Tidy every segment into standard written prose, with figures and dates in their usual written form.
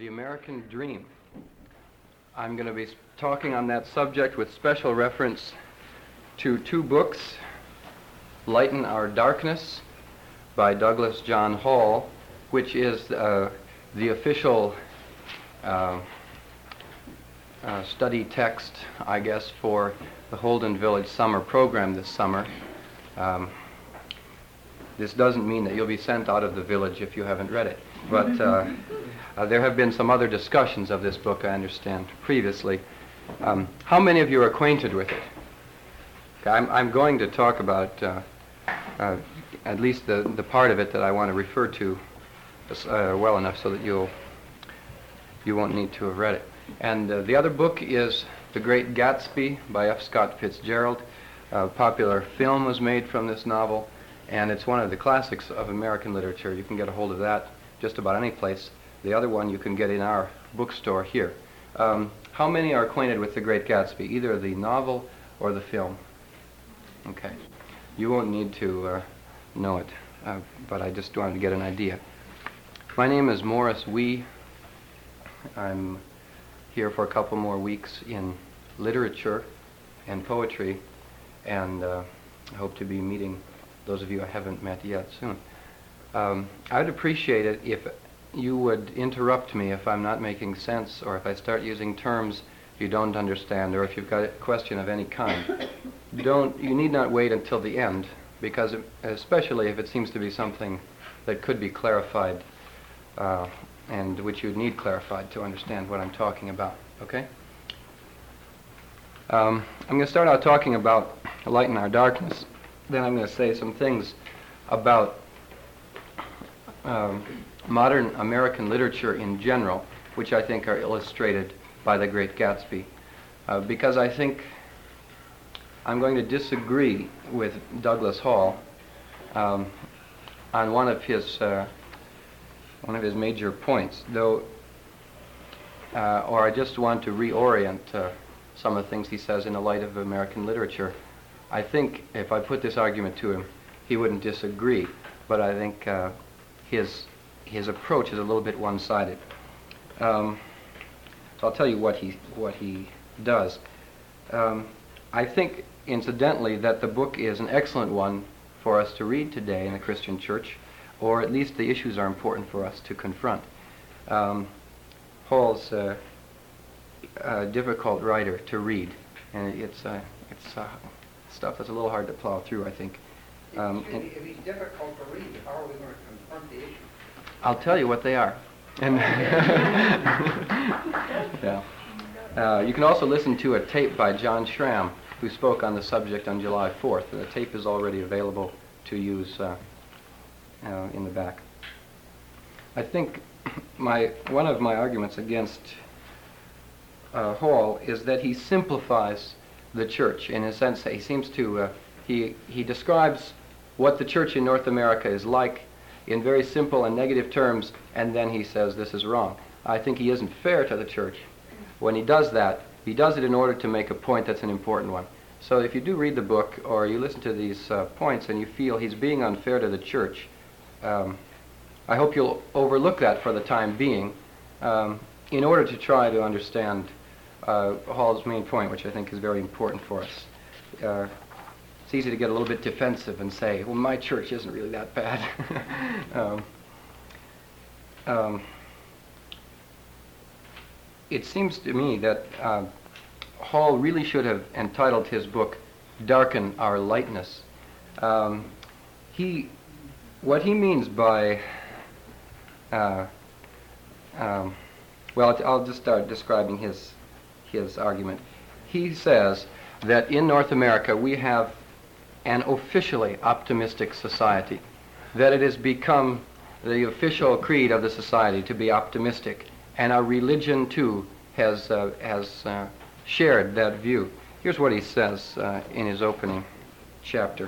The American Dream. I'm going to be talking on that subject with special reference to two books, Lighten Our Darkness by Douglas John Hall, which is the official study text, I guess, for the Holden Village summer program this summer. This doesn't mean that you'll be sent out of the village if you haven't read it, but there have been some other discussions of this book, I understand, previously. How many of you are acquainted with it? Okay, I'm going to talk about at least the part of it that I want to refer to well enough so that you won't need to have read it. And the other book is The Great Gatsby by F. Scott Fitzgerald. A popular film was made from this novel, and it's one of the classics of American literature. You can get a hold of that just about any place. The other one you can get in our bookstore here. How many are acquainted with The Great Gatsby, either the novel or the film? Okay. You won't need to know it, but I just wanted to get an idea. My name is Morris Wee. I'm here for a couple more weeks in literature and poetry, and I hope to be meeting those of you I haven't met yet soon. I'd appreciate it if you would interrupt me if I'm not making sense, or if I start using terms you don't understand, or if you've got a question of any kind. You need not wait until the end, because especially if it seems to be something that could be clarified, and which you'd need clarified to understand what I'm talking about, okay? I'm going to start out talking about Lighten Our Darkness. Then I'm going to say some things about modern American literature in general, which I think are illustrated by The Great Gatsby, because I think I'm going to disagree with Douglas Hall on one of his major points, though, or I just want to reorient some of the things he says in the light of American literature. I think if I put this argument to him, he wouldn't disagree, but I think his approach is a little bit one-sided. So I'll tell you what he does. I think, incidentally, that the book is an excellent one for us to read today in the Christian church, or at least the issues are important for us to confront. Hall's a difficult writer to read, and it's stuff that's a little hard to plow through, I think. If he's difficult to read, how are we going to confront the issue? I'll tell you what they are. And yeah. You can also listen to a tape by John Schramm, who spoke on the subject on July 4th. The tape is already available to use in the back. I think one of my arguments against Hall is that he simplifies the church. In a sense, he seems to he describes what the church in North America is like in very simple and negative terms, and then he says this is wrong. I think he isn't fair to the church. When he does that, he does it in order to make a point that's an important one. So if you do read the book, or you listen to these points, and you feel he's being unfair to the church, I hope you'll overlook that for the time being, in order to try to understand Hall's main point, which I think is very important for us. It's easy to get a little bit defensive and say, well, my church isn't really that bad. It seems to me that Hall really should have entitled his book, Darken Our Lightness. What he means by, well, I'll just start describing his argument. He says that in North America we have an officially optimistic society, that it has become the official creed of the society to be optimistic, and our religion too has shared that view. Here's what he says in his opening chapter.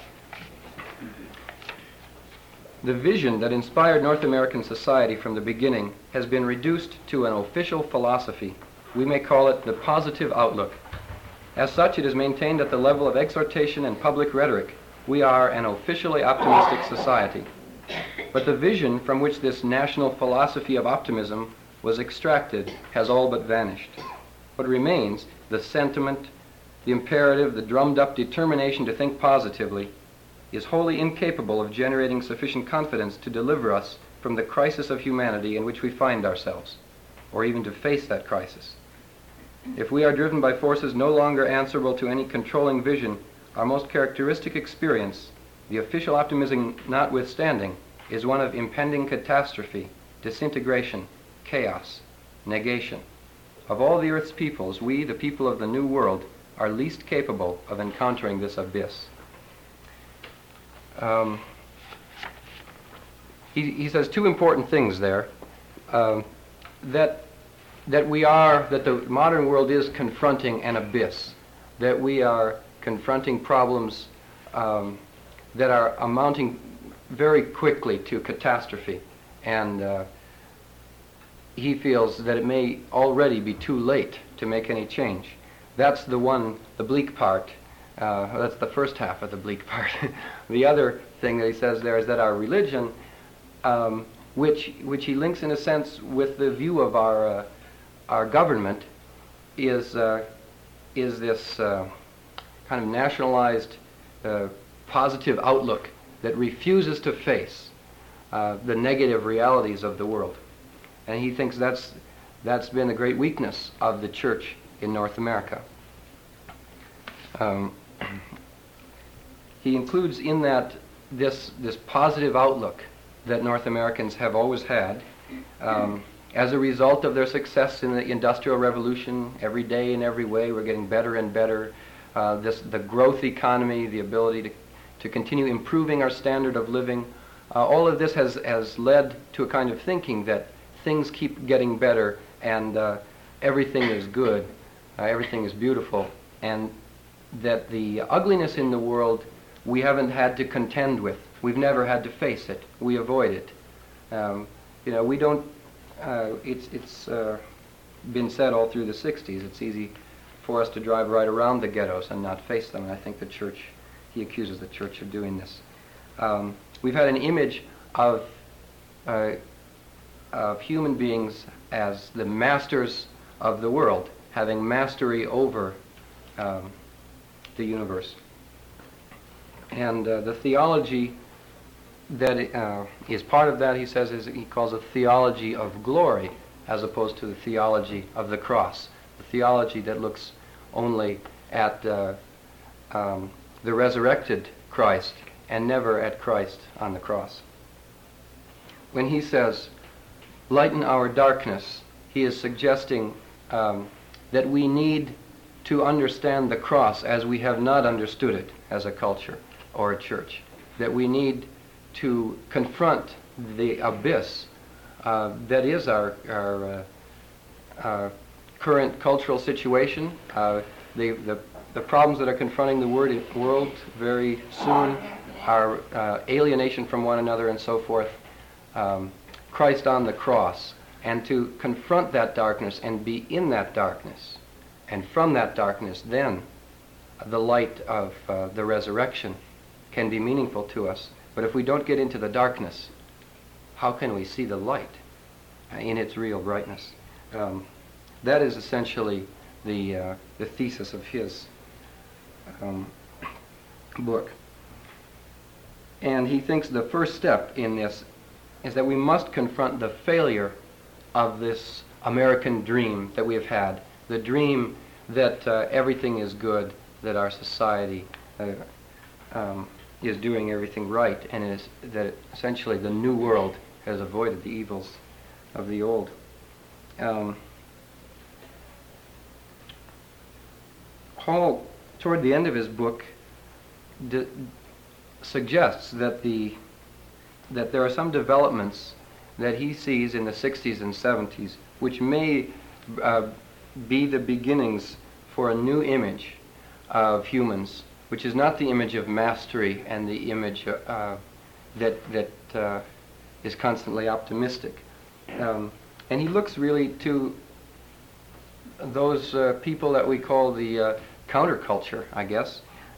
The vision that inspired North American society from the beginning has been reduced to an official philosophy. We may call it the positive outlook. As such, it is maintained at the level of exhortation and public rhetoric. We are an officially optimistic society. But the vision from which this national philosophy of optimism was extracted has all but vanished. What remains, the sentiment, the imperative, the drummed-up determination to think positively, is wholly incapable of generating sufficient confidence to deliver us from the crisis of humanity in which we find ourselves, or even to face that crisis. If we are driven by forces no longer answerable to any controlling vision, our most characteristic experience, the official optimism notwithstanding, is one of impending catastrophe, disintegration, chaos, negation. Of all the earth's peoples, we, the people of the New World, are least capable of encountering this abyss. He says two important things there. That the modern world is confronting an abyss, that we are confronting problems that are amounting very quickly to catastrophe, and he feels that it may already be too late to make any change. That's the bleak part. That's the first half of the bleak part. The other thing that he says there is that our religion, which he links in a sense with the view of our government, is this kind of nationalized positive outlook that refuses to face the negative realities of the world. And he thinks that's been a great weakness of the church in North America. He includes in that this positive outlook that North Americans have always had as a result of their success in the Industrial Revolution. Every day in every way we're getting better and better. The growth economy, the ability to continue improving our standard of living, all of this has led to a kind of thinking that things keep getting better and everything is good, everything is beautiful, and that the ugliness in the world we haven't had to contend with. We've never had to face it. We avoid it. We don't. It's been said all through the 60s. It's easy for us to drive right around the ghettos and not face them. And I think he accuses the church of doing this. We've had an image of human beings as the masters of the world, having mastery over the universe. And the theology that is part of that, he says, he calls a theology of glory, as opposed to the theology of the cross, the theology that looks only at the resurrected Christ and never at Christ on the cross. When he says, lighten our darkness, he is suggesting that we need to understand the cross as we have not understood it as a culture or a church, that we need to confront the abyss that is our current cultural situation, the problems that are confronting the world very soon, our alienation from one another and so forth, Christ on the cross, and to confront that darkness and be in that darkness, and from that darkness then the light of the resurrection can be meaningful to us. But if we don't get into the darkness, how can we see the light in its real brightness? That is essentially the thesis of his book. And he thinks the first step in this is that we must confront the failure of this American dream that we have had, the dream that everything is good, that our society is doing everything right, and that essentially the new world has avoided the evils of the old. Hall, toward the end of his book, suggests that there are some developments that he sees in the 60s and 70s which may be the beginnings for a new image of humans, which is not the image of mastery and the image that is constantly optimistic. And he looks really to those people that we call the counterculture, I guess,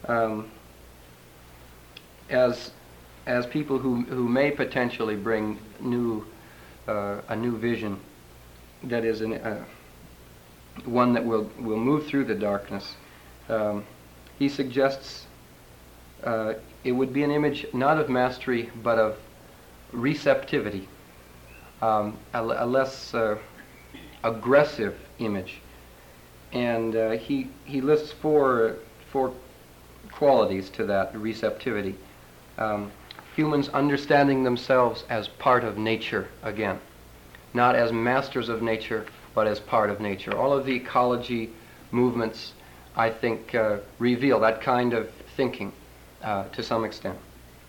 as people who may potentially bring a new vision that is one that will move through the darkness. He suggests it would be an image not of mastery but of receptivity, a less aggressive image. And he lists four qualities to that receptivity. Humans understanding themselves as part of nature again, not as masters of nature, but as part of nature. All of the ecology movements, I think, reveal that kind of thinking to some extent.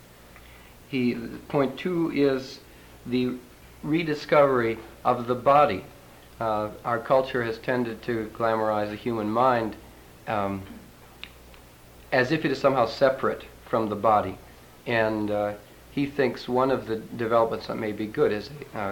Point two is the rediscovery of the body. Our culture has tended to glamorize the human mind as if it is somehow separate from the body. And he thinks one of the developments that may be good is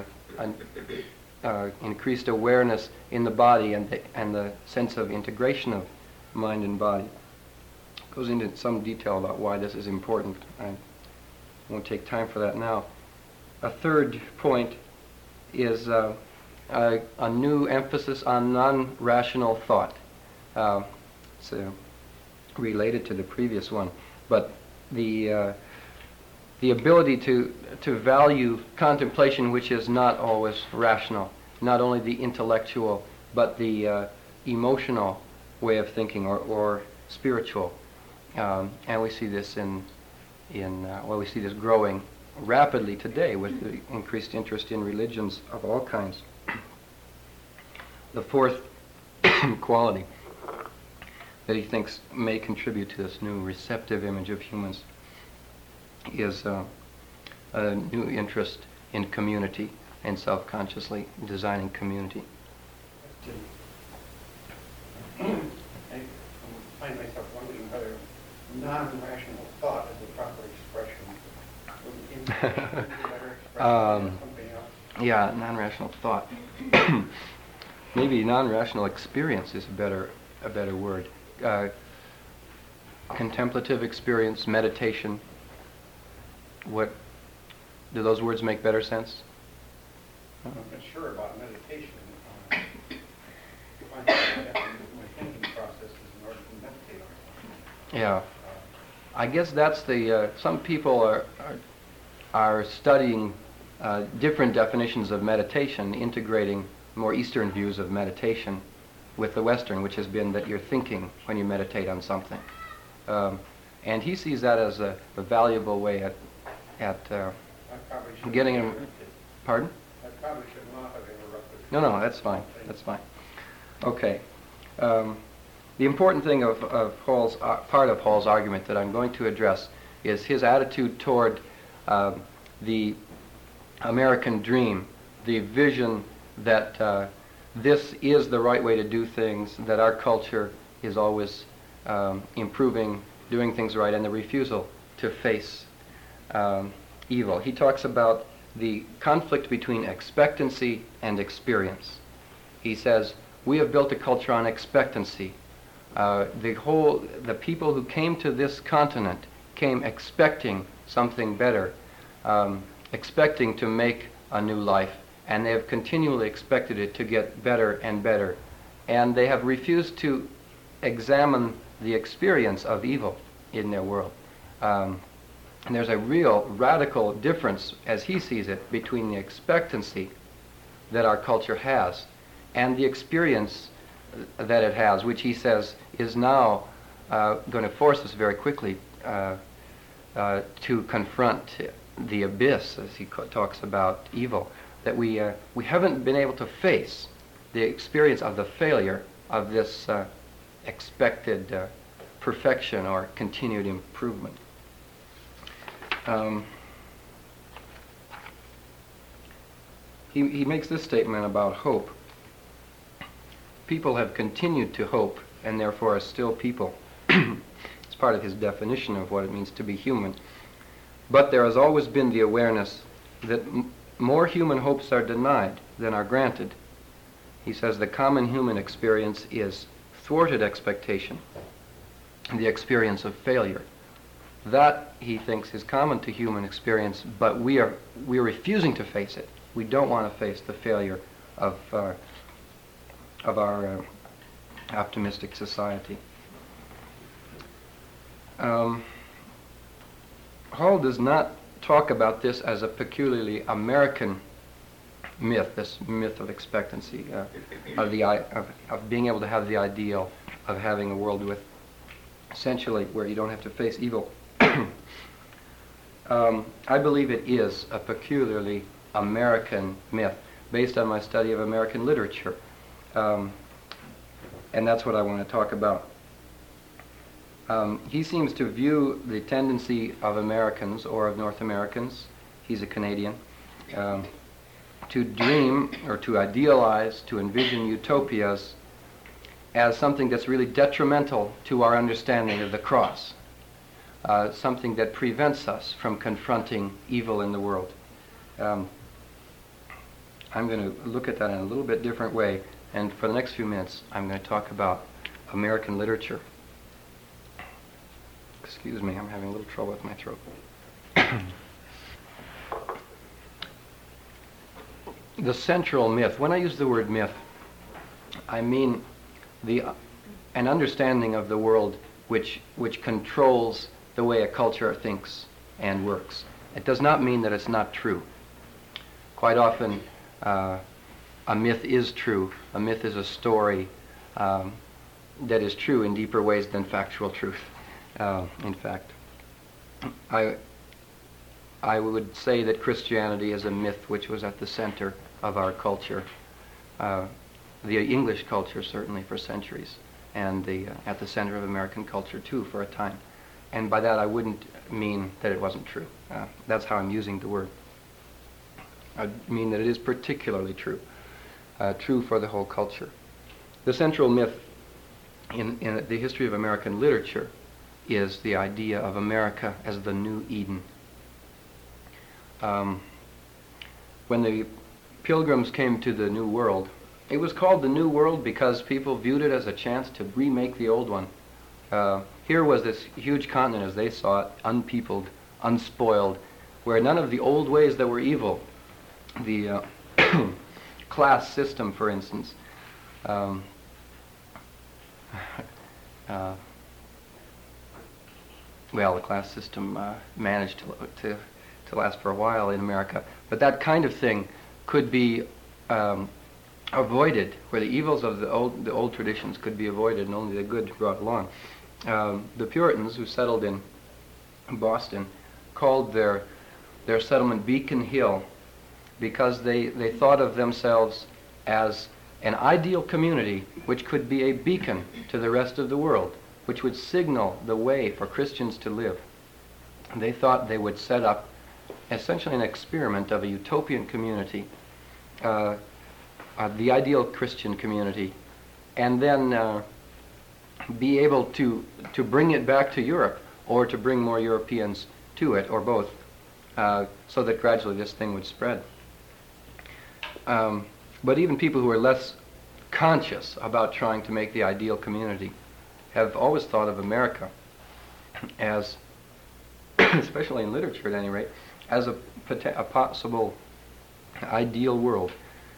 increased awareness in the body and the sense of integration of mind and body. Goes into some detail about why this is important. I won't take time for that now. A third point is a new emphasis on non-rational thought. It's related to the previous one, but the ability to value contemplation which is not always rational, not only the intellectual, but the emotional way of thinking or spiritual. And we see this we see this growing rapidly today with the increased interest in religions of all kinds. The fourth quality that he thinks may contribute to this new receptive image of humans is a new interest in community and self-consciously designing community. I find myself wondering whether non-rational thought is the proper expression. Would intuition be a better expression than something else? Yeah, non-rational thought. Maybe non-rational experience is a better word. Contemplative experience, meditation. What do those words make better sense? I'm not sure about meditation. I find that I have to use my thinking processes in order to meditate on something. Yeah, I guess that's the. Some people are studying different definitions of meditation, integrating more Eastern views of meditation with the Western, which has been that you're thinking when you meditate on something. And he sees that as a valuable way at getting him. Pardon? I probably should not have interrupted. No, that's fine. That's fine. Okay. The important thing of Hall's part of Hall's argument that I'm going to address is his attitude toward the American dream, the vision that this is the right way to do things, that our culture is always improving, doing things right, and the refusal to face evil. He talks about the conflict between expectancy and experience. He says, we have built a culture on expectancy. The people who came to this continent came expecting something better, expecting to make a new life, and they have continually expected it to get better and better. And they have refused to examine the experience of evil in their world. And there's a real radical difference, as he sees it, between the expectancy that our culture has and the experience that it has, which he says is now going to force us very quickly to confront the abyss, as he talks about evil, that we haven't been able to face the experience of the failure of this expected perfection or continued improvement. He makes this statement about hope. People have continued to hope and therefore are still people. It's part of his definition of what it means to be human. But there has always been the awareness that more human hopes are denied than are granted. He says the common human experience is thwarted expectation, the experience of failure. That, he thinks, is common to human experience, but we're refusing to face it. We don't want to face the failure of our optimistic society. Hall does not talk about this as a peculiarly American myth, this myth of expectancy, of being able to have the ideal of having a world with essentially where you don't have to face evil. I believe it is a peculiarly American myth based on my study of American literature. And that's what I want to talk about. He seems to view the tendency of Americans, or of North Americans, he's a Canadian, to dream or to idealize, to envision utopias as something that's really detrimental to our understanding of the cross, something that prevents us from confronting evil in the world. I'm going to look at that in a little bit different way, and for the next few minutes I'm going to talk about American literature. Excuse me, I'm having a little trouble with my throat. The central myth, when I use the word myth, I mean an understanding of the world which controls the way a culture thinks and works. It does not mean that it's not true. Quite often, a myth is true. A myth is a story that is true in deeper ways than factual truth. In fact, I would say that Christianity is a myth which was at the center of our culture, the English culture certainly for centuries, and at the center of American culture too for a time. And by that I wouldn't mean that it wasn't true. That's how I'm using the word. I mean that it is particularly true, true for the whole culture. The central myth in the history of American literature is the idea of America as the New Eden. When the Pilgrims came to the New World, it was called the New World because people viewed it as a chance to remake the old one. Here was this huge continent, as they saw it, unpeopled, unspoiled, where none of the old ways that were evil, the class system, for instance, well, the class system managed to last for a while in America, but that kind of thing could be avoided, where the evils of the old traditions could be avoided and only the good brought along. The Puritans, who settled in Boston, called their settlement Beacon Hill because they thought of themselves as an ideal community which could be a beacon to the rest of the world, which would signal the way for Christians to live. They thought they would set up essentially an experiment of a utopian community, the ideal Christian community, and then be able to bring it back to Europe, or to bring more Europeans to it, or both, so that gradually this thing would spread. But even people who are less conscious about trying to make the ideal community have always thought of America as, especially in literature at any rate, as a possible ideal world.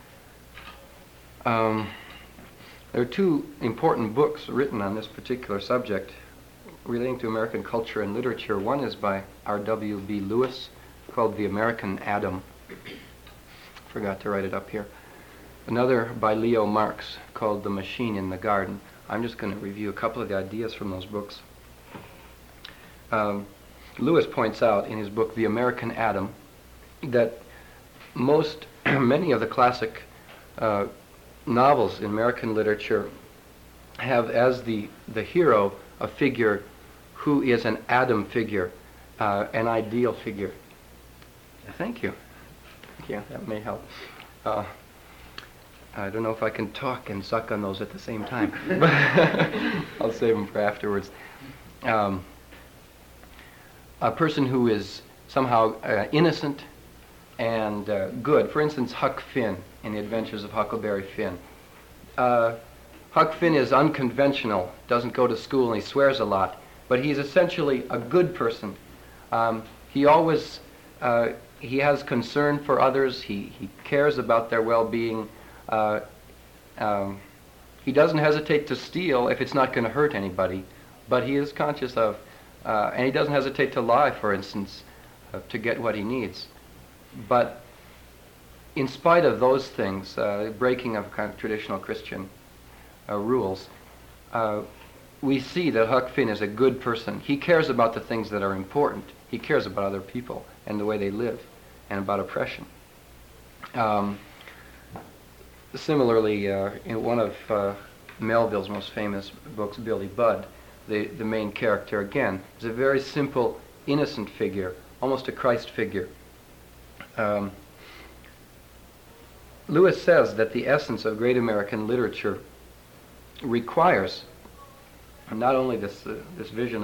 There are two important books written on this particular subject relating to American culture and literature. One is by R.W.B. Lewis, called The American Adam. Forgot to write it up here. Another by Leo Marx, called The Machine in the Garden. I'm just going to review a couple of the ideas from those books. Lewis points out in his book The American Adam that many of the classic novels in American literature have as the hero a figure who is an Adam figure, an ideal figure. Thank you. Yeah, that may help. I don't know if I can talk and suck on those at the same time, but I'll save them for afterwards. A person who is somehow innocent and good. For instance, Huck Finn in The Adventures of Huckleberry Finn. Huck Finn is unconventional, doesn't go to school, and he swears a lot, but he's essentially a good person. He always he has concern for others. He cares about their well-being. Uh, he doesn't hesitate to steal if it's not going to hurt anybody, but he is conscious of, and he doesn't hesitate to lie, for instance, to get what he needs. But in spite of those things, breaking of kind of traditional Christian rules, we see that Huck Finn is a good person. He cares about the things that are important. He cares about other people and the way they live, and about oppression. Similarly, in one of Melville's most famous books, Billy Budd, the main character, again, is a very simple, innocent figure, almost a Christ figure. Lewis says that the essence of great American literature requires not only this vision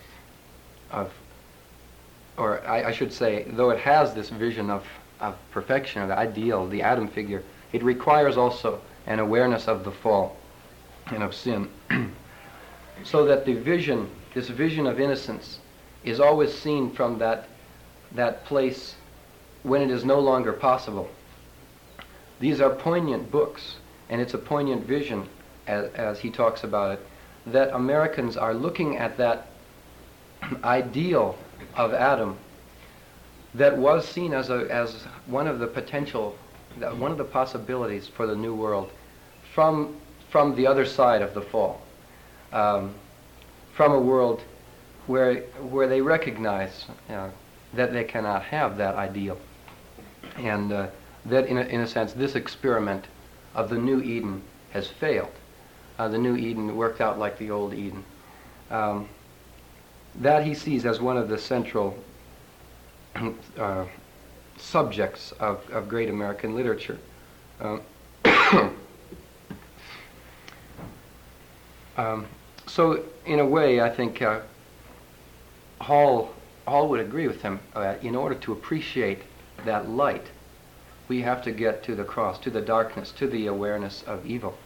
I should say, though it has this vision of perfection, of the ideal, the Adam figure, it requires also an awareness of the fall and of sin, so that this vision of innocence, is always seen from that place when it is no longer possible. These are poignant books, and it's a poignant vision, as he talks about it, that Americans are looking at that ideal of Adam that was seen as one of the possibilities for the new world from the other side of the fall, from a world where they recognize that they cannot have that ideal, and that in a sense this experiment of the new Eden has failed. The new Eden worked out like the old Eden. That he sees as one of the central subjects of great American literature. So in a way, I think Hall would agree with him that in order to appreciate that light, we have to get to the cross, to the darkness, to the awareness of evil.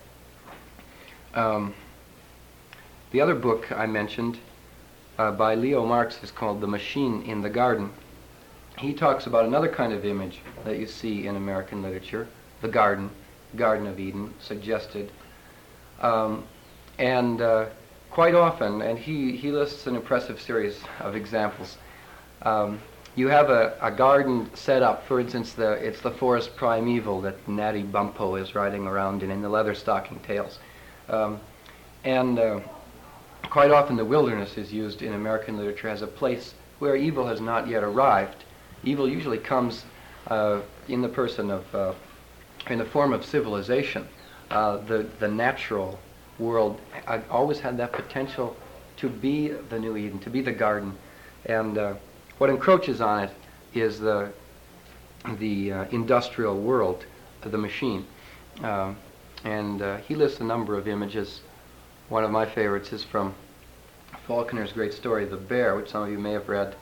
The other book I mentioned by Leo Marx is called The Machine in the Garden. He talks about another kind of image that you see in American literature, the Garden of Eden, suggested. Quite often, and he lists an impressive series of examples, you have a garden set up. For instance, it's the forest primeval that Natty Bumppo is riding around in the Leatherstocking Tales. Quite often the wilderness is used in American literature as a place where evil has not yet arrived. Evil usually comes in the person of, in the form of civilization. The natural world always had that potential to be the new Eden, to be the garden, and what encroaches on it is the industrial world, the machine. He lists a number of images. One of my favorites is from Faulkner's great story, The Bear, which some of you may have read,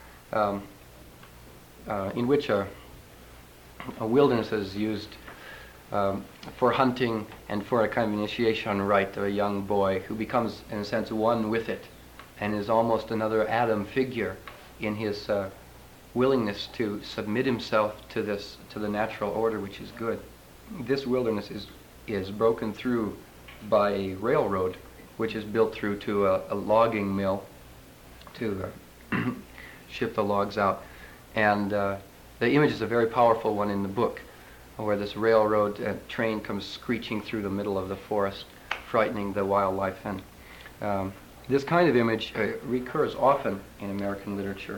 in which a wilderness is used for hunting and for a kind of initiation rite of a young boy who becomes, in a sense, one with it, and is almost another Adam figure in his willingness to submit himself to the natural order, which is good. This wilderness is broken through by a railroad, which is built through to a logging mill to ship the logs out. And the image is a very powerful one in the book, where this railroad train comes screeching through the middle of the forest, frightening the wildlife. And this kind of image recurs often in American literature,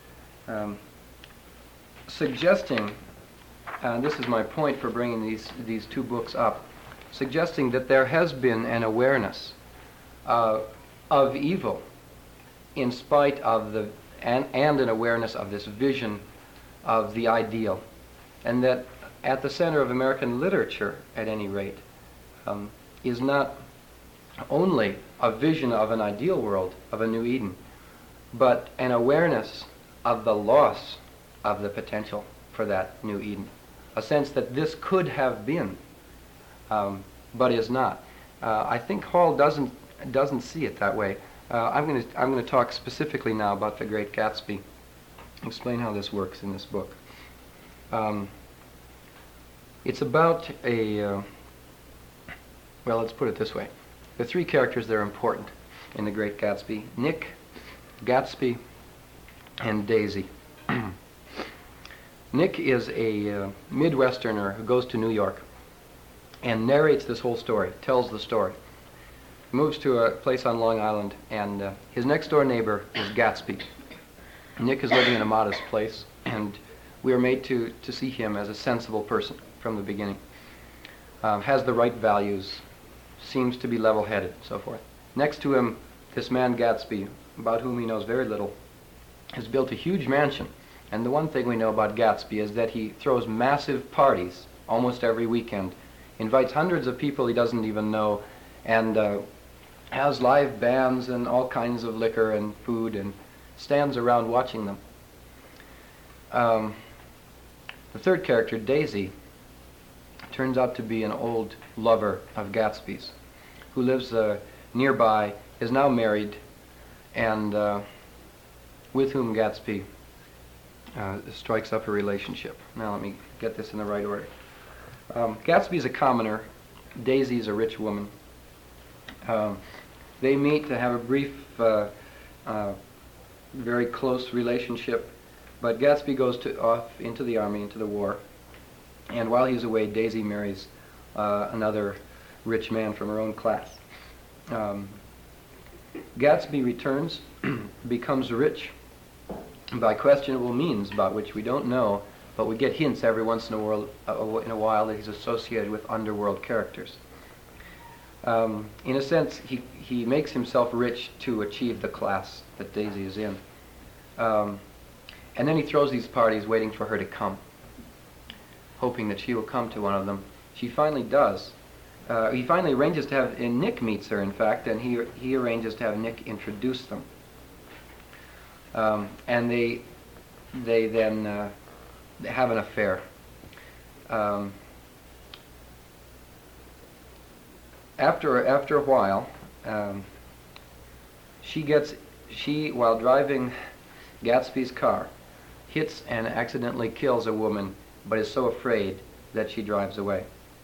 suggesting, and this is my point for bringing these two books up, suggesting that there has been an awareness of evil in spite of and an awareness of this vision of the ideal, and that at the center of American literature, at any rate, is not only a vision of an ideal world, of a new Eden, but an awareness of the loss of the potential for that new Eden, a sense that this could have been, but is not. I think Hall doesn't see it that way. I'm going to talk specifically now about The Great Gatsby, explain how this works in this book. It's about well, let's put it this way. The three characters that are important in The Great Gatsby: Nick, Gatsby, and Daisy. Nick is a Midwesterner who goes to New York and narrates this whole story, tells the story. Moves to a place on Long Island, and his next door neighbor is Gatsby. Nick is living in a modest place, and we are made to see him as a sensible person from the beginning. Has the right values, seems to be level-headed, so forth. Next to him, this man Gatsby, about whom he knows very little, has built a huge mansion. And the one thing we know about Gatsby is that he throws massive parties almost every weekend, invites hundreds of people he doesn't even know, and has live bands and all kinds of liquor and food, and stands around watching them. The third character, Daisy, turns out to be an old lover of Gatsby's, who lives nearby, is now married, and with whom Gatsby strikes up a relationship. Now let me get this in the right order. Gatsby's a commoner. Daisy's a rich woman. They meet to have a brief, very close relationship, but Gatsby goes off into the army, into the war, and while he's away, Daisy marries another rich man from her own class. Gatsby returns, becomes rich by questionable means about which we don't know, but we get hints every once in a while that he's associated with underworld characters. In a sense, he makes himself rich to achieve the class that Daisy is in. And then he throws these parties waiting for her to come, hoping that she will come to one of them. She finally does. He finally arranges to have, and Nick meets her, in fact, and he arranges to have Nick introduce them. And they then have an affair. After a while, she, while driving Gatsby's car, hits and accidentally kills a woman, but is so afraid that she drives away.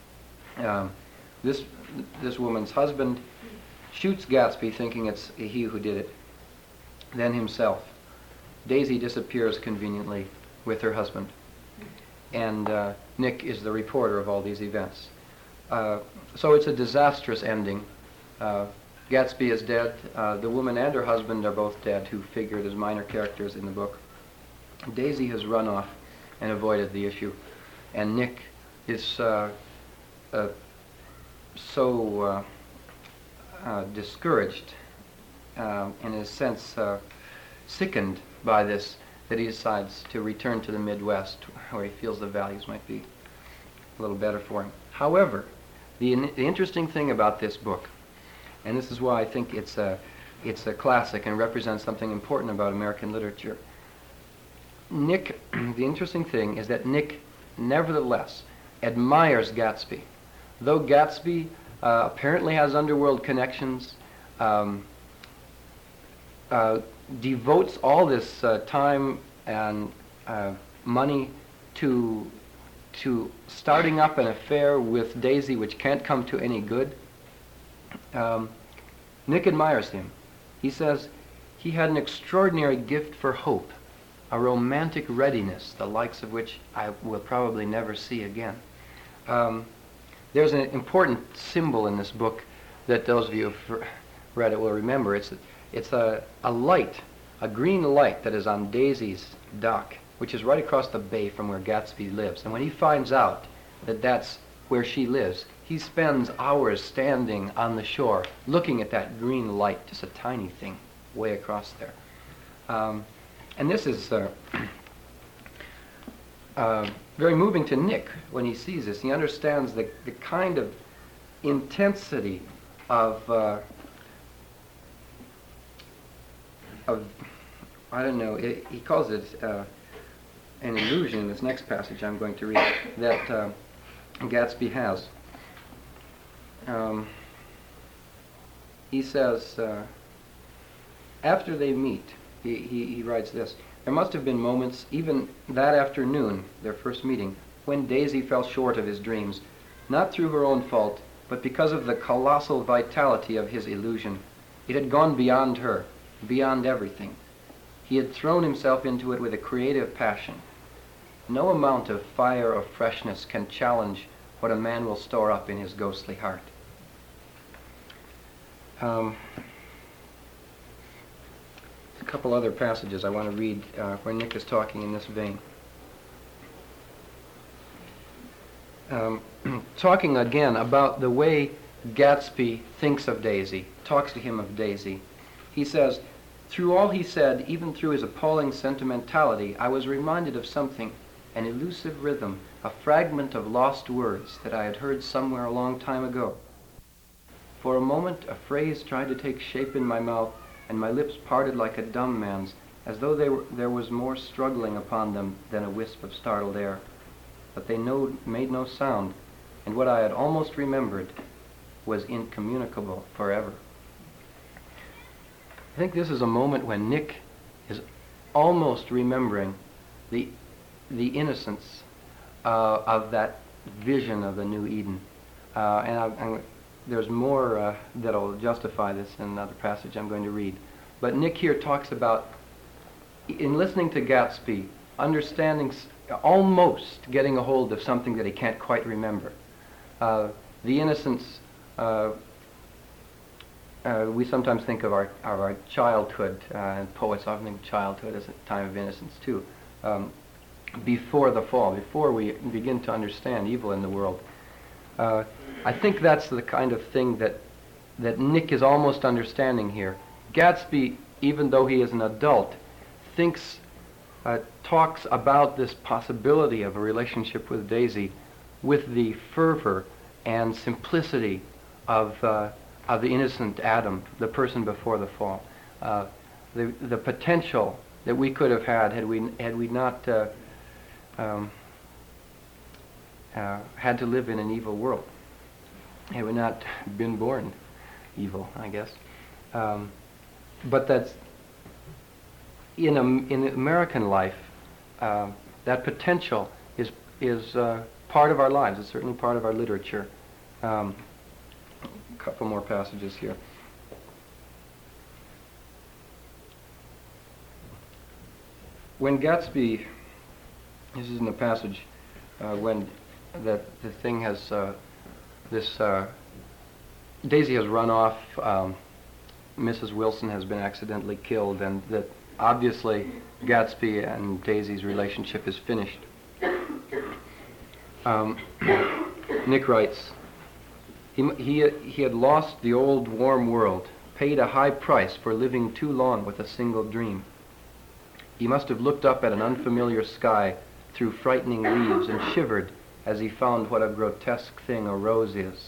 This woman's husband shoots Gatsby, thinking it's he who did it, then himself. Daisy disappears conveniently with her husband, and Nick is the reporter of all these events. So it's a disastrous ending. Gatsby is dead. The woman and her husband are both dead, who figured as minor characters in the book. Daisy has run off and avoided the issue, and Nick is so discouraged, in a sense sickened by this, that he decides to return to the Midwest, where he feels the values might be a little better for him. However, the interesting thing about this book, and this is why I think it's a classic and represents something important about American literature. Nick, the interesting thing is that Nick nevertheless admires Gatsby. Though Gatsby apparently has underworld connections, devotes all this time and money to starting up an affair with Daisy which can't come to any good, Nick admires him. He says he had an extraordinary gift for hope, a romantic readiness, the likes of which I will probably never see again. There's an important symbol in this book that those of you who've read it will remember. It's a light, a green light that is on Daisy's dock, which is right across the bay from where Gatsby lives. And when he finds out that that's where she lives, he spends hours standing on the shore looking at that green light, just a tiny thing way across there. And this is very moving to Nick when he sees this. He understands the kind of intensity of I don't know, he calls it an illusion in this next passage I'm going to read that Gatsby has. He says, after they meet, he writes this: there must have been moments, even that afternoon, their first meeting, when Daisy fell short of his dreams, not through her own fault, but because of the colossal vitality of his illusion. It had gone beyond her, beyond everything. He had thrown himself into it with a creative passion. No amount of fire or freshness can challenge what a man will store up in his ghostly heart. A couple other passages I want to read where Nick is talking in this vein. Talking again about the way Gatsby thinks of Daisy, talks to him of Daisy. He says, "Through all he said, even through his appalling sentimentality, I was reminded of something, an elusive rhythm, a fragment of lost words that I had heard somewhere a long time ago. For a moment, a phrase tried to take shape in my mouth, and my lips parted like a dumb man's, as though there was more struggling upon them than a wisp of startled air. But they made no sound, and what I had almost remembered was incommunicable forever." I think this is a moment when Nick is almost remembering the innocence of that vision of the New Eden. There's more that'll justify this in another passage I'm going to read. But Nick here talks about, in listening to Gatsby, understanding, almost getting a hold of something that he can't quite remember. The innocence, we sometimes think of our childhood, and poets often think of childhood as a time of innocence too, before the fall, before we begin to understand evil in the world. I think that's the kind of thing that Nick is almost understanding here. Gatsby, even though he is an adult, talks about this possibility of a relationship with Daisy with the fervor and simplicity of the innocent Adam, the person before the fall. The potential that we could have had we not had to live in an evil world. Had we not been born evil, I guess. But that's in American life. That potential is part of our lives. It's certainly part of our literature. A couple more passages here. When Gatsby, this is in the passage when the thing has Daisy has run off. Mrs. Wilson has been accidentally killed, and that obviously Gatsby and Daisy's relationship is finished. Nick writes, he had lost the old warm world, paid a high price for living too long with a single dream. He must have looked up at an unfamiliar sky through frightening leaves and shivered as he found what a grotesque thing a rose is.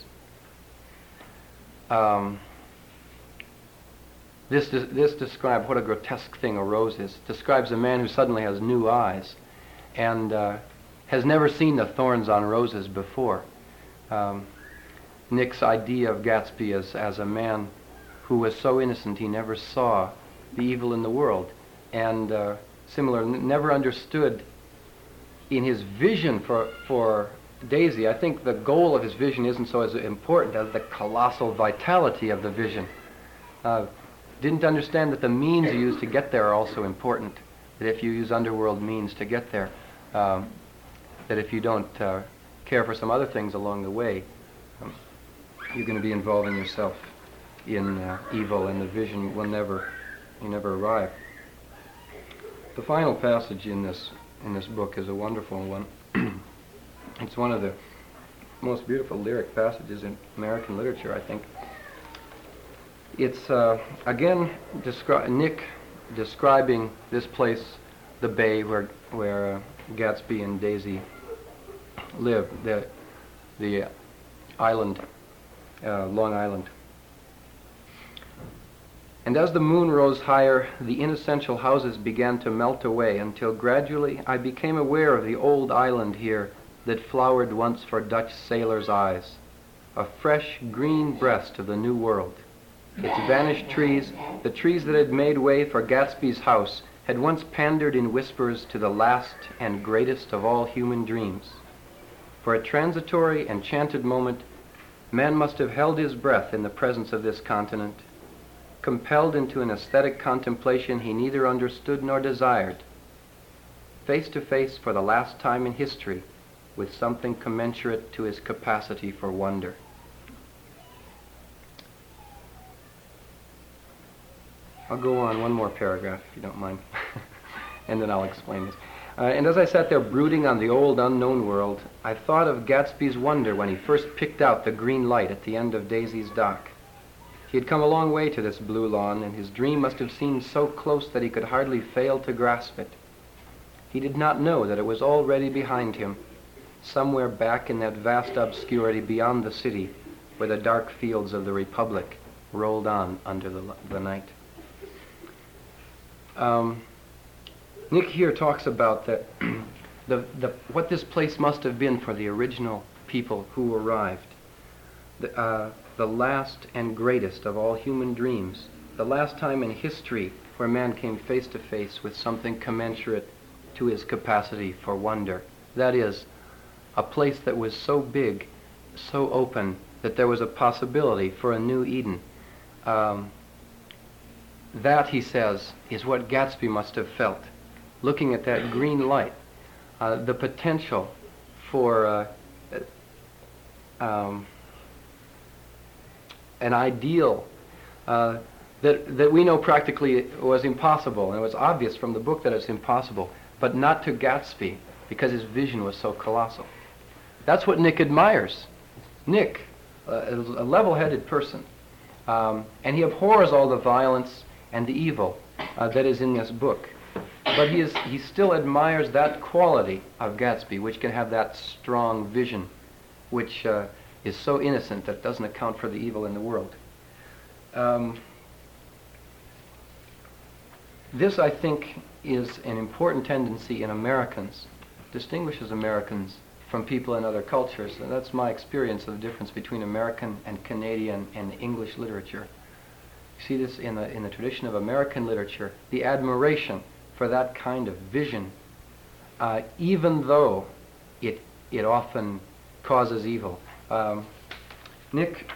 This describes what a grotesque thing a rose is. Describes a man who suddenly has new eyes and has never seen the thorns on roses before. Nick's idea of Gatsby as a man who was so innocent he never saw the evil in the world, and never understood in his vision for Daisy. I think the goal of his vision isn't so as important as the colossal vitality of the vision. Didn't understand that the means you use to get there are also important. That if you use underworld means to get there, that if you don't care for some other things along the way, you're going to be involving yourself in evil, and the vision will never arrive. The final passage in this book is a wonderful one. It's one of the most beautiful lyric passages in American literature, I think. It's again Nick describing this place, the bay where Gatsby and Daisy live, the island, Long Island. And as the moon rose higher, the inessential houses began to melt away until gradually I became aware of the old island here that flowered once for Dutch sailors' eyes, a fresh green breast of the New World. Its vanished trees, the trees that had made way for Gatsby's house, had once pandered in whispers to the last and greatest of all human dreams, For a transitory, enchanted moment, man must have held his breath in the presence of this continent, compelled into an aesthetic contemplation he neither understood nor desired, face to face for the last time in history with something commensurate to his capacity for wonder. I'll go on one more paragraph, if you don't mind, and then I'll explain this. And as I sat there brooding on the old unknown world, I thought of Gatsby's wonder when he first picked out the green light at the end of Daisy's dock. He had come a long way to this blue lawn, and his dream must have seemed so close that he could hardly fail to grasp it. He did not know that it was already behind him, somewhere back in that vast obscurity beyond the city, where the dark fields of the Republic rolled on under the night. Nick here talks about what this place must have been for the original people who arrived. The last and greatest of all human dreams, the last time in history where man came face to face with something commensurate to his capacity for wonder. That is, a place that was so big, so open, that there was a possibility for a new Eden. That, he says, is what Gatsby must have felt, looking at that green light, the potential for an ideal that we know practically was impossible, and it was obvious from the book that it's impossible, but not to Gatsby, because his vision was so colossal. That's what Nick admires. Nick, a level-headed person, and he abhors all the violence and the evil that is in this book. But he still admires that quality of Gatsby, which can have that strong vision, which is so innocent that it doesn't account for the evil in the world. This, I think, is an important tendency in Americans, distinguishes Americans from people in other cultures, and that's my experience of the difference between American and Canadian and English literature. You see this in the tradition of American literature, the admiration for that kind of vision, even though it often causes evil. Nick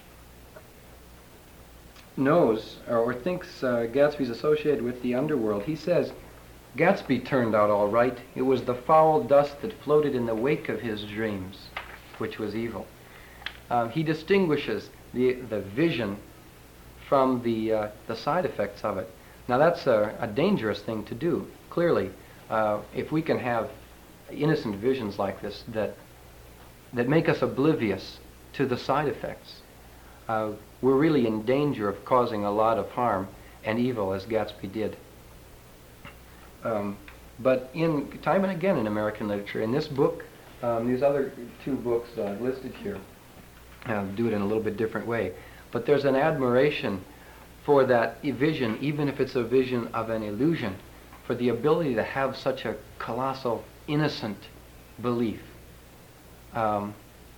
knows or thinks Gatsby's associated with the underworld. He says, Gatsby turned out all right. It was the foul dust that floated in the wake of his dreams, which was evil. He distinguishes the vision from the side effects of it. Now that's a dangerous thing to do, clearly. If we can have innocent visions like this that make us oblivious to the side effects, we're really in danger of causing a lot of harm and evil, as Gatsby did. But in time and again in American literature, in this book, these other two books listed here do it in a little bit different way. But there's an admiration for that vision, even if it's a vision of an illusion, for the ability to have such a colossal, innocent belief. And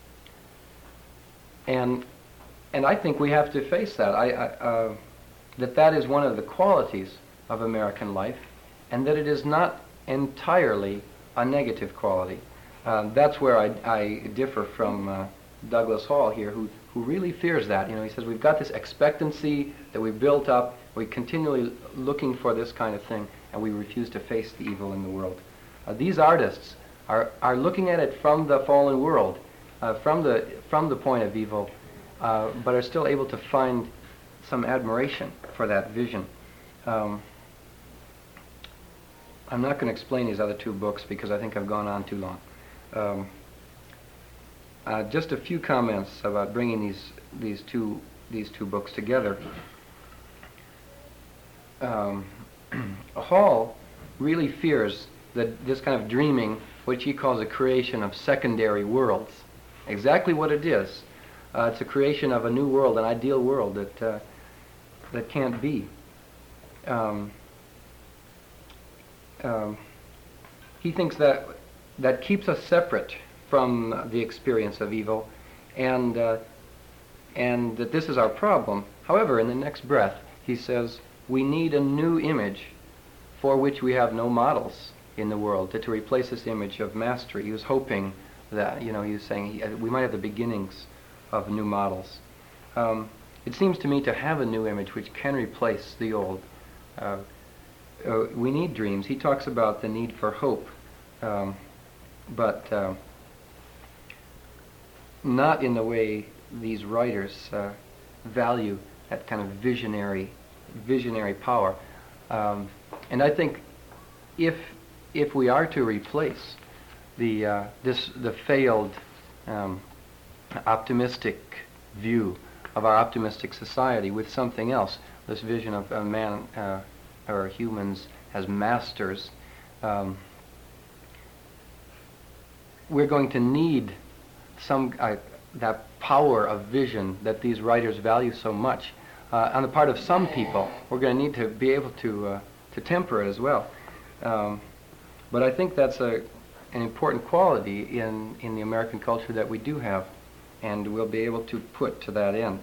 I think we have to face that. That is one of the qualities of American life, and that it is not entirely a negative quality. That's where I differ from Douglas Hall here, who really fears that. You know, he says we've got this expectancy that we've built up, we're continually looking for this kind of thing, and we refuse to face the evil in the world. These artists are looking at it from the fallen world, from the point of evil, but are still able to find some admiration for that vision. I'm not going to explain these other two books because I think I've gone on too long. Just a few comments about bringing these two books together. Hall really fears that this kind of dreaming, which he calls a creation of secondary worlds, exactly what it is. It's a creation of a new world, an ideal world that can't be. He thinks that keeps us separate from the experience of evil, and that this is our problem. However, in the next breath, he says, we need a new image for which we have no models in the world, to replace this image of mastery. He was hoping that, you're saying we might have the beginnings of new models. It seems to me to have a new image which can replace the old. We need dreams. He talks about the need for hope, but not in the way these writers value that kind of visionary power. And I think if we are to replace the failed optimistic view of our optimistic society with something else, this vision of a man or humans as masters, we're going to need that power of vision that these writers value so much. On the part of some people, we're going to need to be able to temper it as well. But I think that's an important quality in the American culture that we do have, and we'll be able to put to that end.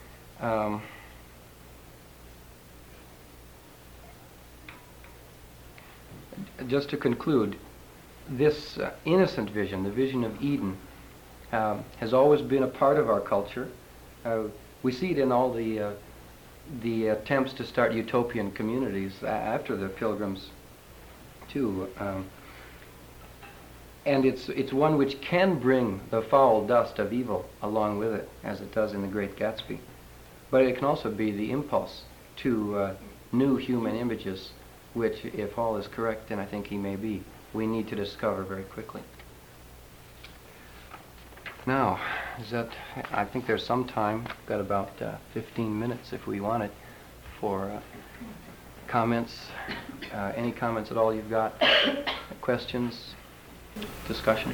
Just to conclude, this innocent vision, the vision of Eden, has always been a part of our culture. We see it in all the attempts to start utopian communities after the Pilgrims, too. And it's one which can bring the foul dust of evil along with it, as it does in The Great Gatsby. But it can also be the impulse to new human images, which, if Hall is correct, and I think he may be, we need to discover very quickly. Now, I think there's some time, got about 15 minutes if we want it, for comments. Any comments at all you've got? Questions? Discussion?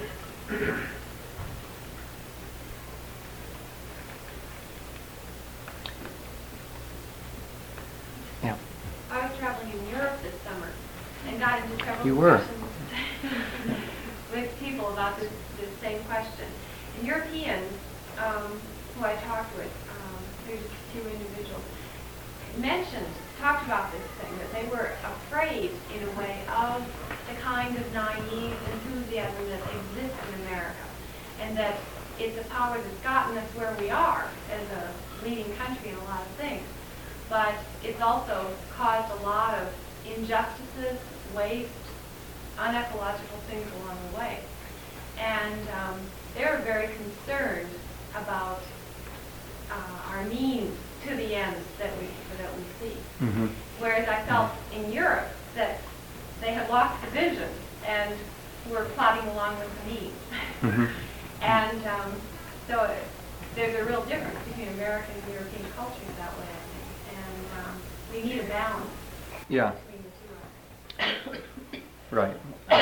Yeah. I was traveling in Europe this summer and got into several discussions with people about this same question. And Europeans who I talked with, there's two individuals, talked about this thing, that they were afraid, in a way, of the kind of naive enthusiasm that exists in America, and that it's a power that's gotten us where we are as a leading country in a lot of things. But it's also caused a lot of injustices, waste, unecological things along the way. And they're very concerned about our means to the ends that we see. Mm-hmm. Whereas I felt in Europe that they had lost the vision and were plodding along with the means. Mm-hmm. And so there's a real difference between American and European cultures that way, I think. And we need a balance between the two. Right.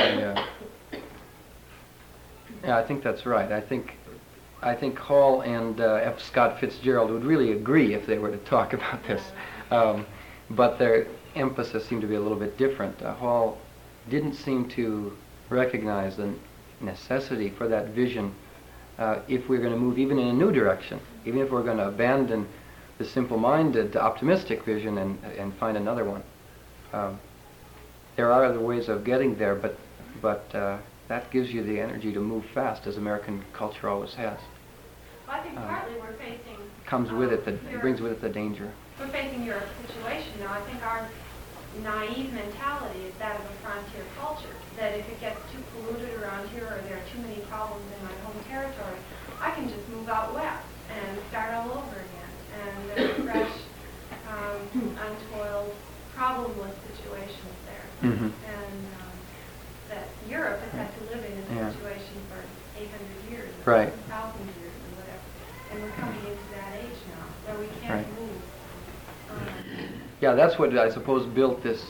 I think that's right. I think Hall and F. Scott Fitzgerald would really agree if they were to talk about this. But their emphasis seemed to be a little bit different. Hall didn't seem to recognize the necessity for that vision if we're going to move even in a new direction, even if we're going to abandon the simple-minded, optimistic vision and find another one. There are other ways of getting there, but that gives you the energy to move fast, as American culture always has. Well, I think partly we're facing... It brings with it the danger. We're facing Europe's situation now. I think our naive mentality is that of a frontier culture, that if it gets too polluted around here or there are too many problems in my home territory, I can just move out west and start all over again. And there's fresh, untoiled, problemless situations there. Mm-hmm. And that Europe has had to live in a situation for 800 years, or 1,000 years, or whatever. And we're coming into that age now, where we can't move. Yeah, that's what I suppose built this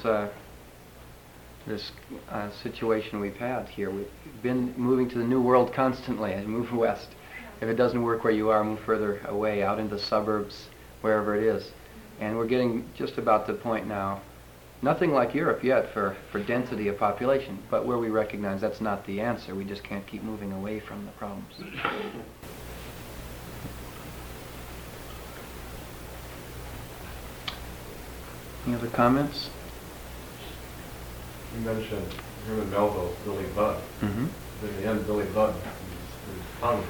situation we've had here. We've been moving to the new world constantly as you move west. If it doesn't work where you are, move further away, out into the suburbs, wherever it is. And we're getting just about the point now, nothing like Europe yet for density of population, but where we recognize that's not the answer. We just can't keep moving away from the problems. Any other comments? You mentioned Herman Melville's Billy Budd. Mm-hmm. In the end, Billy Budd hung.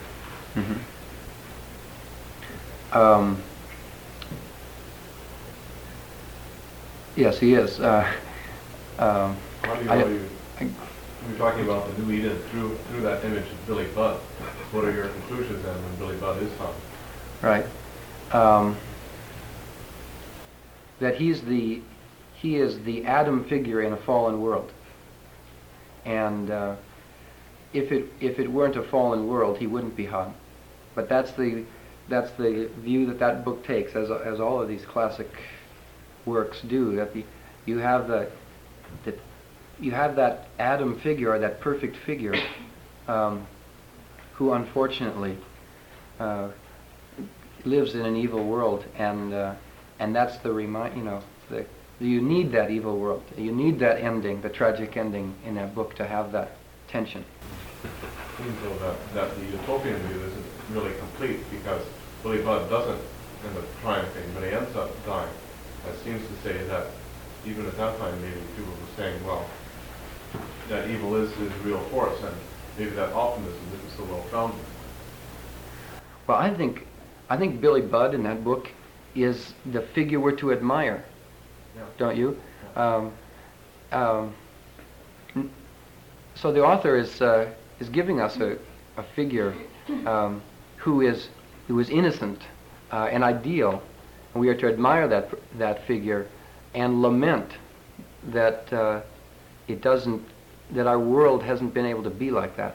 Yes, he is. How do you know you're talking about the new Eden through that image of Billy Budd? What are your conclusions then when Billy Budd is hung? Right. That he is the Adam figure in a fallen world. And if it weren't a fallen world, he wouldn't be hung. But that's the view that book takes, as all of these classic works do. That you have that Adam figure, or that perfect figure, who unfortunately lives in an evil world, and that's you need that evil world. You need that ending, the tragic ending in that book, to have that tension. It seems though that the utopian view isn't really complete, because Billy Budd doesn't end up triumphing, but he ends up dying. That seems to say that even at that time, maybe people were saying, well, that evil is his real force, and maybe that optimism isn't so well founded. Well, I think Billy Budd in that book is the figure we're to admire. Yeah. Don't you? So the author is giving us a figure who is innocent and ideal, and we are to admire that figure and lament that that our world hasn't been able to be like that.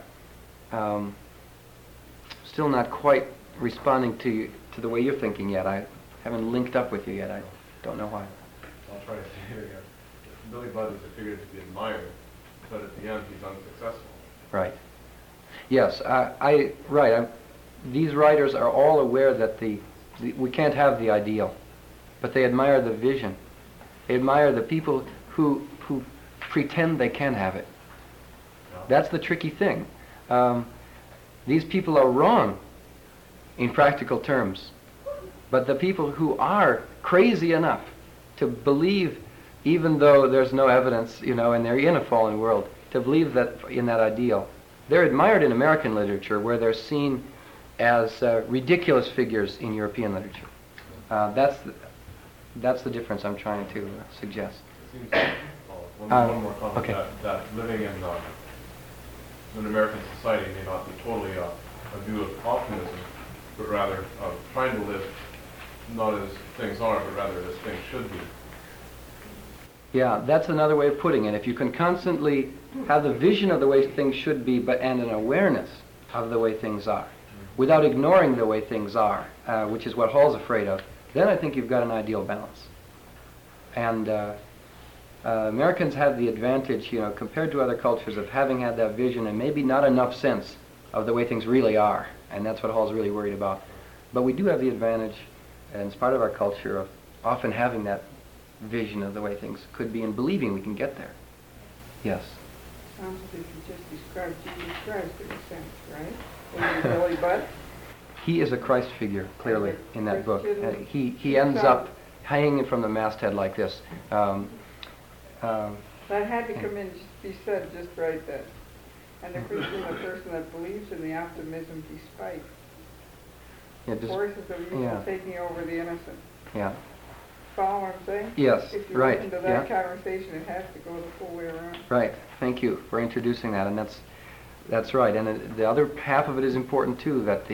Still not quite responding to the way you're thinking yet. I haven't linked up with you yet. I don't know why. I'll try to say it again. Billy Budd is a figure to be admired, but at the end he's unsuccessful. Right. Yes. These writers are all aware that we can't have the ideal, but they admire the vision. They admire the people who pretend they can have it. Yeah. That's the tricky thing. These people are wrong in practical terms, but the people who are crazy enough to believe, even though there's no evidence, and they're in a fallen world, to believe that in that ideal, they're admired in American literature, where they're seen as ridiculous figures in European literature. That's the difference I'm trying to suggest. It seems one more comment, okay. that living in an American society may not be totally a view of optimism, but rather of trying to live not as things are, but rather as things should be. Yeah, that's another way of putting it. If you can constantly have the vision of the way things should be, and an awareness of the way things are, without ignoring the way things are, which is what Hall's afraid of, then I think you've got an ideal balance. And Americans have the advantage, compared to other cultures, of having had that vision and maybe not enough sense of the way things really are. And that's what Hall's really worried about. But we do have the advantage, and it's part of our culture, of often having that vision of the way things could be and believing we can get there. Yes. Sounds like you just described Jesus Christ in a sense, right? Billy Budd? He is a Christ figure, clearly, in that book. He ends himself. up hanging from the masthead like this. That had to come in, be said just right then. And the Christian, a person that believes in the optimism despite forces of evil taking over the innocent. Yeah. Follow what I'm saying? Yes, if you right. listen to that conversation, it has to go the full way around. Right. Thank you for introducing that, and that's right. And the other half of it is important too. That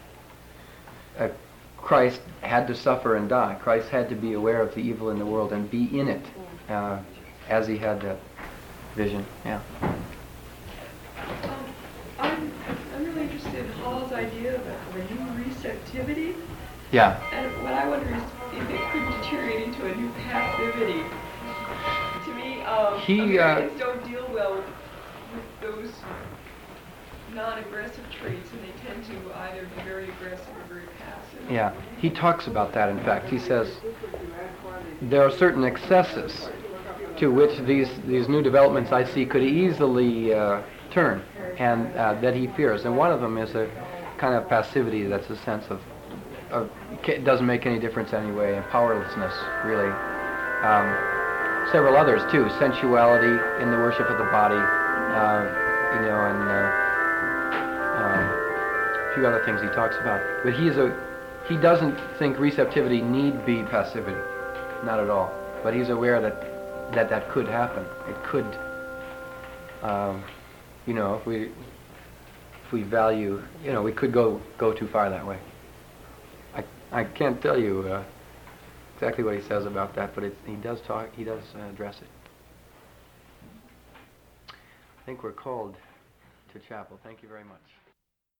Christ had to suffer and die. Christ had to be aware of the evil in the world and be in it, as he had that vision. Yeah. I'm really interested in Hall's idea of a new receptivity. Yeah. And what I wonder is if it could deteriorate into a new passivity. To me, Americans don't deal well with those non-aggressive traits, and they tend to either be very aggressive or very passive. Yeah. He talks about that, in fact. He says there are certain excesses to which these new developments I see could easily turn, and that he fears. And one of them is a kind of passivity that's a sense of it doesn't make any difference anyway, and powerlessness, really. Several others, too. Sensuality in the worship of the body, and a few other things he talks about. But he doesn't think receptivity need be passivity, not at all. But he's aware that could happen. It could, if we value, we could go too far that way. I can't tell you exactly what he says about that, but he does address it. I think we're called to chapel. Thank you very much.